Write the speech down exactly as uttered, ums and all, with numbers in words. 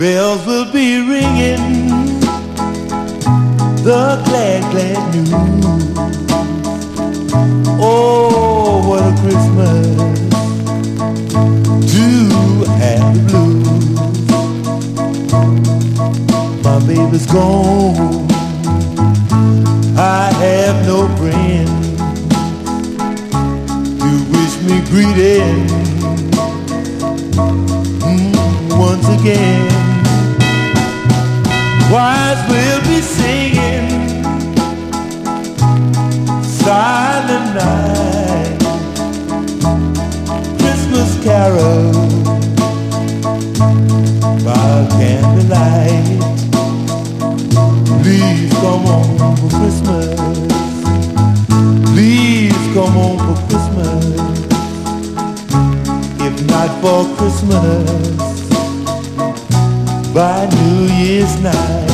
Bells will be ringing, the glad, glad news. Oh, what a Christmas to have the blues. My baby's gone, I have no friend to wish me greeting mm, once again. Choirs will be singing Silent Night, Christmas carol by candlelight. Please come on for Christmas, please come on for Christmas. If not for Christmas, by New Year's night.